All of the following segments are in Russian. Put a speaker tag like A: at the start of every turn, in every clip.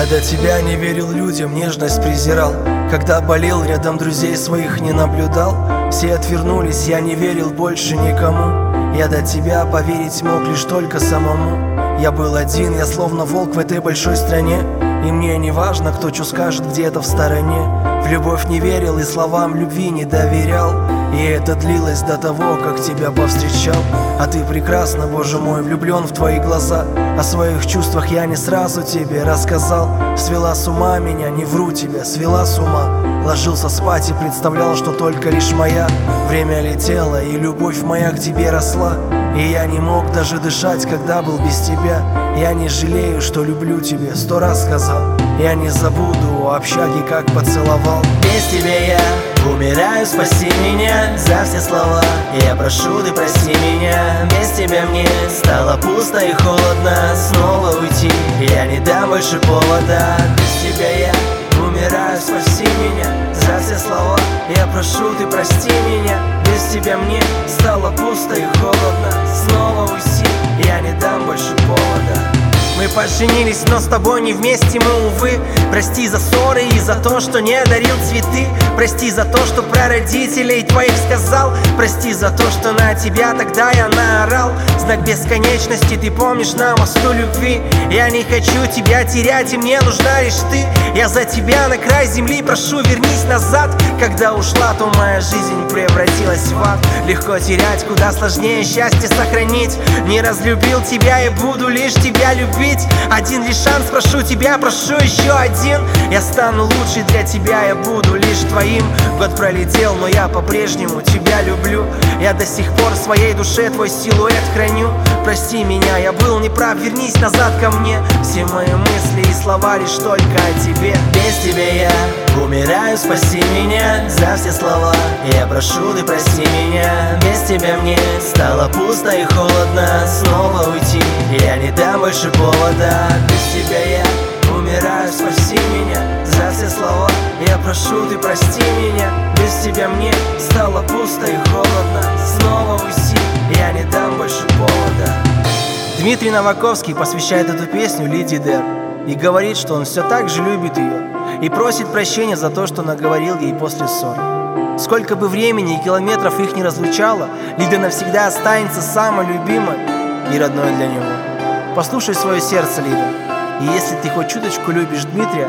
A: до тебя не верил людям, нежность презирал. Когда болел, рядом друзей своих не наблюдал. Все отвернулись, я не верил больше никому. Я до тебя поверить мог лишь только самому. Я был один, я словно волк в этой большой стране. И мне не важно, кто что скажет где-то в стороне. В любовь не верил и словам любви не доверял. И это длилось до того, как тебя повстречал. А ты прекрасна, боже мой, влюблен в твои глаза. О своих чувствах я не сразу тебе рассказал. Свела с ума меня, не вру тебе, свела с ума. Ложился спать и представлял, что только лишь моя. Время летело, и любовь моя к тебе росла. И я не мог даже дышать, когда был без тебя. Я не жалею, что люблю тебя, 100 раз сказал. Я не забуду у общаги, как поцеловал.
B: Без тебя я умираю, спаси меня за все слова. Я прошу, ты прости меня. Без тебя мне стало пусто и холодно. Снова уйти я не дам больше повода. Без тебя я умираю, спаси меня за все слова. Я прошу, ты прости меня. Без тебя мне стало пусто и холодно. Снова уйти я не дам больше повода.
C: Мы поженились, но с тобой не вместе мы, увы. Прости за ссоры и за то, что не дарил цветы. Прости за то, что про родителей твоих сказал. Прости за то, что на тебя тогда я наорал. Знак бесконечности ты помнишь на мосту любви. Я не хочу тебя терять, и мне нужна лишь ты. Я за тебя на край земли прошу, вернись назад. Когда ушла, то моя жизнь превратилась в ад. Легко терять, куда сложнее счастье сохранить. Не разлюбил тебя и буду лишь тебя любить. Один лишь шанс, прошу тебя, прошу еще один. Я стану лучше для тебя, я буду лишь твоим. Год пролетел, но я по-прежнему тебя люблю. Я до сих пор в своей душе твой силуэт храню. Прости меня, я был неправ, вернись назад ко мне. Все мои мысли и слова лишь только о тебе.
B: Без тебя я умираю, спаси меня за все слова. Я прошу, ты прости меня. Без тебя мне стало пусто и холодно. Снова уйти я не дам больше повода. Без тебя я умираю, спаси меня за все слова. Я прошу, ты прости меня. Без тебя мне стало пусто и холодно. Снова уйти я не дам больше повода.
C: Дмитрий Новаковский посвящает эту песню Лиде Дэр и говорит, что он все так же любит ее и просит прощения за то, что наговорил ей после ссоры. Сколько бы времени и километров их не разлучало, Лида навсегда останется самой любимой и родной для него. Послушай свое сердце, Лида, и если ты хоть чуточку любишь Дмитрия,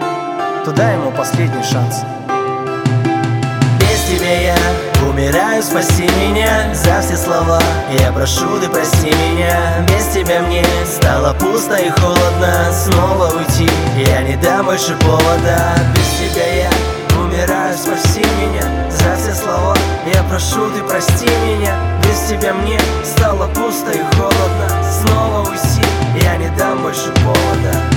C: то дай ему последний шанс.
B: Без тебя я умираю, спаси меня за все слова. Я прошу, ты прости меня. Без тебя мне стало пусто и холодно. Снова уйти я не дам больше повода. Без тебя я умираю, спаси меня за все слова. Я прошу, ты прости меня. Без тебя мне стало пусто и холодно. Снова уйти я не дам больше повода.